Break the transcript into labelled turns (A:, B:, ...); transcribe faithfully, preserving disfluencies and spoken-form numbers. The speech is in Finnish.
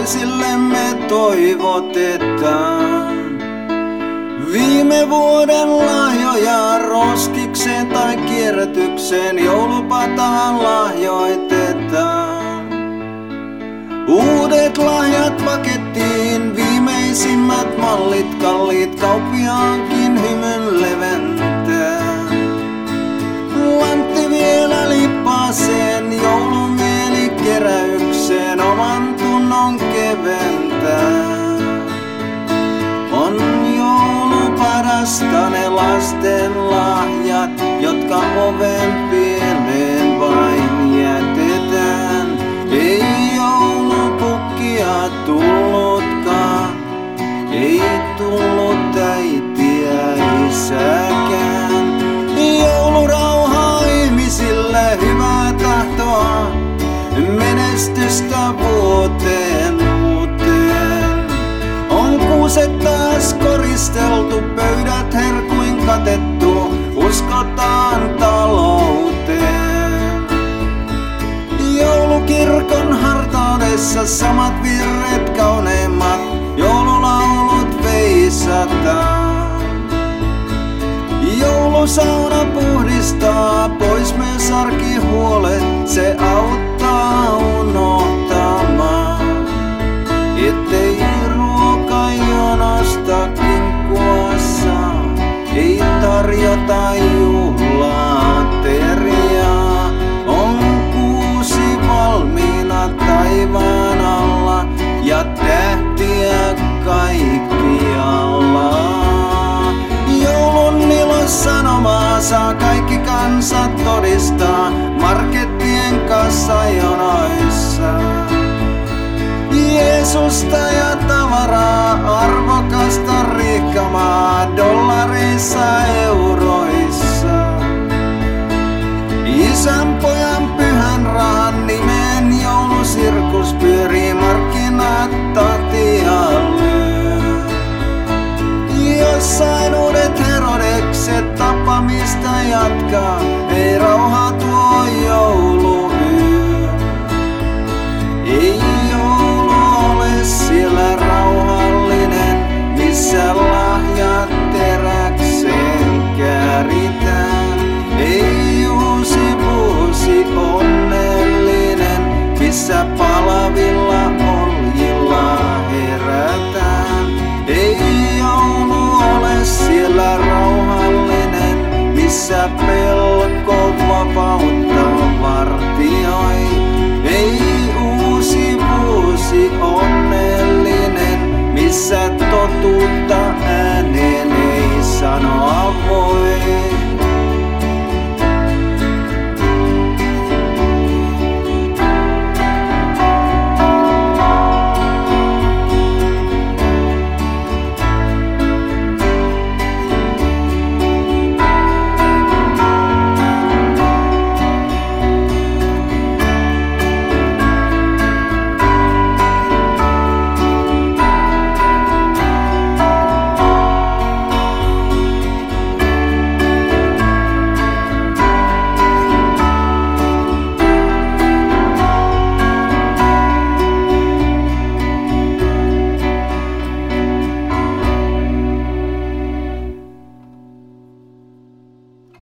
A: ihmisillemme toivotetaan. Viime vuoden lahjoja roskikseen tai kierrätykseen joulupataan lahjoitetaan. Uudet lahjat pakettiin, viimeisimmät mallit kalliit kauppiaankin hymyn leventää. Lantti vielä lippaaseen, joulumieli keräykseen oman tunnon keventää. On joulu parasta ne lasten lahjat, jotka oven pieleen vain jätetään. Ei joulupukkia tullutkaan, ei tullut äitiä isäkään. Joulurauhaa ihmisille, hyvää tahtoa, menestystä vuoteen uuteen. On kuuset taas koristeltu, pöydät herkuin katettu, uskotaan talouteen. Joulukirkon hartaudessa samat virret kauneimmat, joululaulut veisataan. Joulusauna puhdistaa pois myös arkihuolet, se auttaa unohtamaan, ettei ruokajonosta kinkkua saa, ei tarjota juhlaateriaa. On kuusi valmiina taivaan alla ja tähtiä kaikkialla. Joulun ilosanomaa saa kaikki kansat todistaa markettien kassajonoissa. Jeesusta ja tavaraa, arvokasta rikkamaa dollareissa euroissa. Isän, pojan, pyhän rahan nimeen joulusirkus pyörii markkinat tattialle. Jossain uudet Herodekset tappamista jatkaa, ei rauha tuo jouluyö. Ei joulu ole siellä rauhallinen, missä lahjat teräkseen kääritään. Ei uusi vuosi onnellinen, missä palavilla oljilla herätään. Ei joulu ole siellä rauhallinen, missä pelko vapautta vartioi. Ei uusi vuosi onnellinen, missä totuutta ääneen ei sanoa.